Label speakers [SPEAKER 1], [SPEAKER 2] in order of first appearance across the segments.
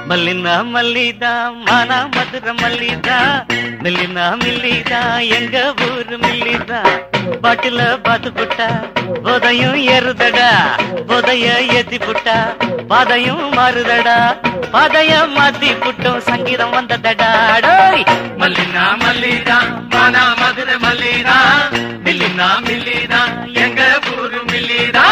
[SPEAKER 1] மல்லினா மல்லிதா மானா மதுர மல்லிதா மில்லினா மில்லிதா எங்க ஊரு மில்லிதா பாட்டில பாத்து புட்டா போதையும் ஏறுதடா போதைய ஏத்தி புட்டா பாதையும் மாறுதடா பாதைய மாத்தி புட்டும் சங்கீதம் வந்ததடா மல்லினா மல்லிதா மானா மதுர மல்லிதா மில்லினா மில்லிதா எங்க ஊரு மில்லிதா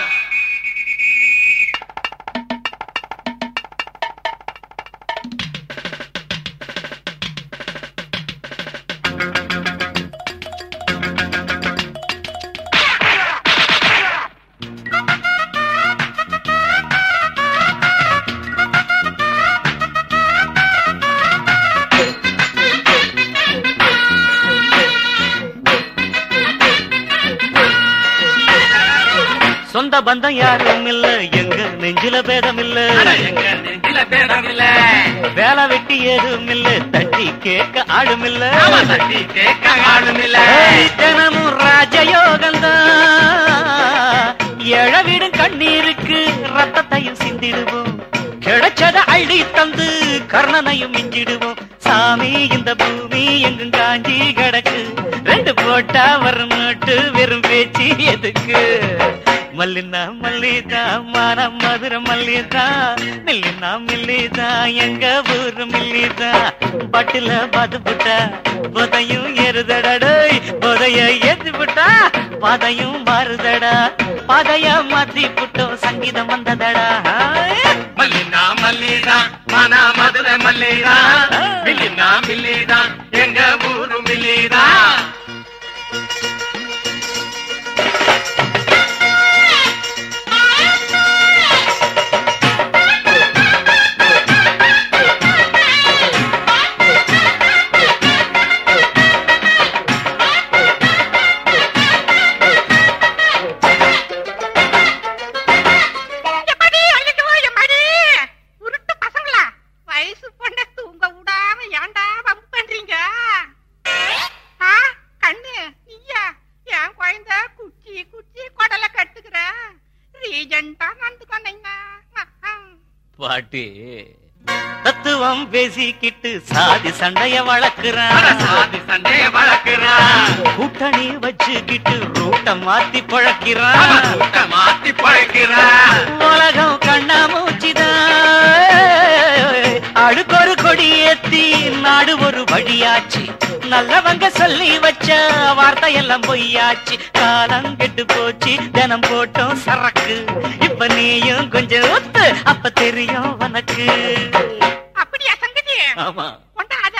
[SPEAKER 1] சொந்த பந்தம் யாரும் இல்ல எங்க நெஞ்சில பேதம் இல்ல எங்க நெஞ்சில பேதம் இல்ல வேலை வெட்டி ஏதும் இல்ல தட்டி கேட்க ஆடும் இல்ல தட்டி கேட்க ஆடும் இல்ல தினமும் ராஜயோகந்தான் எழவிடும் கண்ணீருக்கு ரத்தத்தையும் சிந்திடுவோம் கிடைச்சத அள்ளி தந்து கர்ணனையும் மிஞ்சிடுவோம் சாமி இந்த பூமி எங்கும் காஞ்சி கிடக்கு ரெண்டு போட்டா வரும் நோட்டு வெறும் பேச்சு எதுக்கு மல்லினா மல்லிதா மானா மதுர மல்லிதா மில்லினா மில்லிதா எங்க ஊரு மில்லிதா பட்டுல பாத்து புட்டா போதையும் ஏறுதடா போதைய ஏத்தி புட்டா பாதையும் மாறுதடா பாதைய மாத்தி புட்டோம் சங்கீதம் வந்ததடா மல்லினா மல்லிதா மானா மதுர மல்லிதா மில்லினா மில்லிதா எங்க ஊரு மில்லிதா பாட்டி தத்துவம் பேசிக்கிட்டு சாதி சண்டைய வளர்க்கிறான் சாதி சண்டைய வளர்க்கிறான் கூட்டணி வச்சுக்கிட்டு ரூட்ட மாத்தி பழக்கிறான் ரூட்ட மாத்தி பழக்கிறான் உலகம் கண்ணா மூச்சுதான் அடுக்கொரு கொடி ஏத்தி நாடு ஒரு வழியாச்சு நல்லவங்க சொல்லி வச்ச வார்த்தையெல்லாம் பொய்யாச்சு காலம் கெட்டு போச்சு தினம் போட்டோம் சரக்கு இப்ப நீயும் கொஞ்சம் ஒத்து அப்ப தெரியும் உனக்கு
[SPEAKER 2] அப்படியா சங்கதி
[SPEAKER 1] ஆமா
[SPEAKER 2] கொண்டாத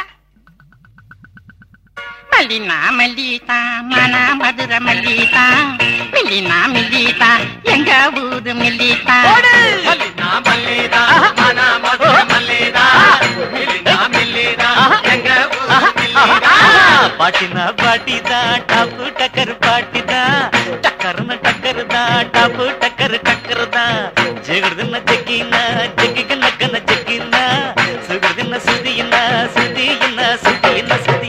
[SPEAKER 2] மல்லினா மல்லிதா மானா மதுர மல்லிதா மில்லினா மில்லிதா எங்க ஊரு மில்லிதா
[SPEAKER 1] மல்லினா மல்லிதா மானா மதுர மல்லிதா மில்லினா மில்லிதா எங்க ஊரு மில்லிதா பாட்டினா பாட்டிதா டாப்பு டக்கர் பாட்டிதா டக்கர்னு டக்கர் தான் டாப்பு டக்கர் டக்கர் தான் ஜெகர்துன்னு ஜெக்கினா ஜெக்கிக்கு நக்கன ஜெக்கினா சுகர்துன்னு சுதியினா சுதியினா சுதியினா